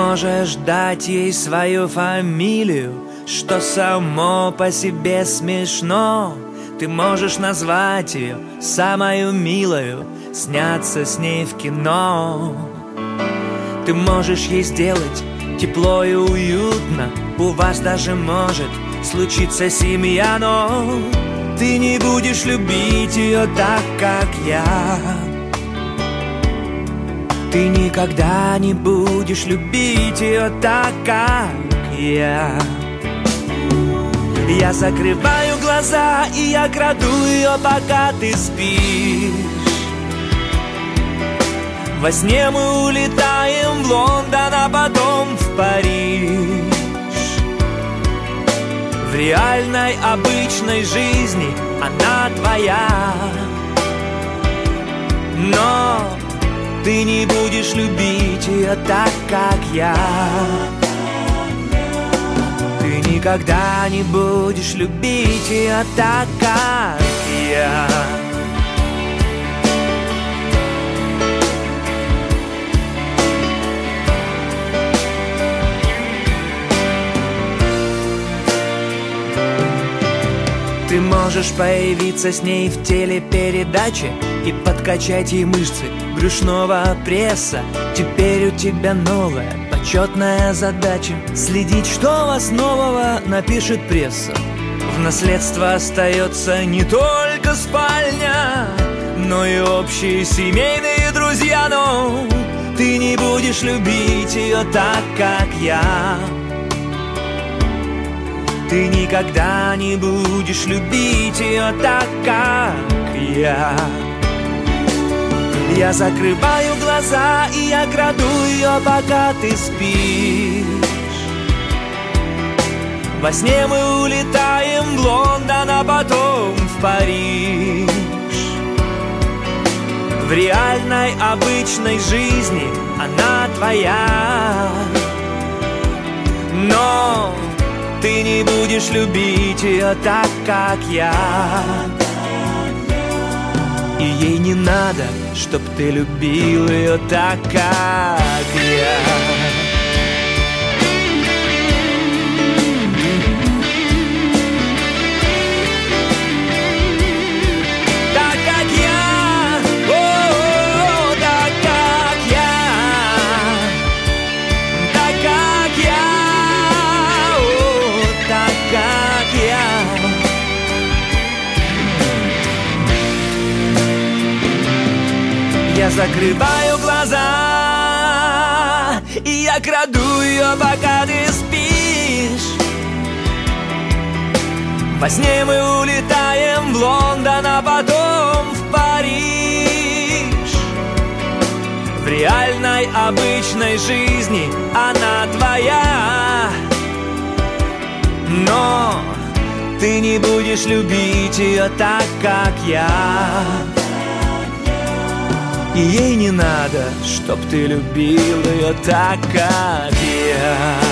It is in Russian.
можешь дать ей свою фамилию, что само по себе смешно. Ты можешь назвать ее самою милою, сняться с ней в кино. Ты можешь ей сделать тепло и уютно, у вас даже может случиться семья, но ты не будешь любить ее так, как я. Ты никогда не будешь любить ее так, как я. Я закрываю глаза, и я краду ее, пока ты спишь. Во сне мы улетаем в Лондон, а потом в Париж. В реальной, обычной жизни она твоя, но ты не будешь любить ее так, как я. Ты никогда не будешь любить ее так, как я. Ты можешь появиться с ней в телепередаче и подкачать ей мышцы брюшного пресса. Теперь у тебя новая почетная задача — следить, что у вас нового напишет пресса. В наследство остается не только спальня, но и общие семейные друзья. Но ты не будешь любить ее так, как я. Ты никогда не будешь любить ее так, как я. Я закрываю глаза, и я краду ее, пока ты спишь. Во сне мы улетаем в Лондон, а потом в Париж. В реальной, обычной жизни она твоя, но ты не будешь любить ее так, как я. И ей не надо, чтоб ты любил ее так, как я. Я закрываю глаза, и я краду ее, пока ты спишь. Во сне мы улетаем в Лондон, а потом в Париж. В реальной, обычной жизни она твоя, но ты не будешь любить ее так, как я. И ей не надо, чтоб ты любил ее так, как я.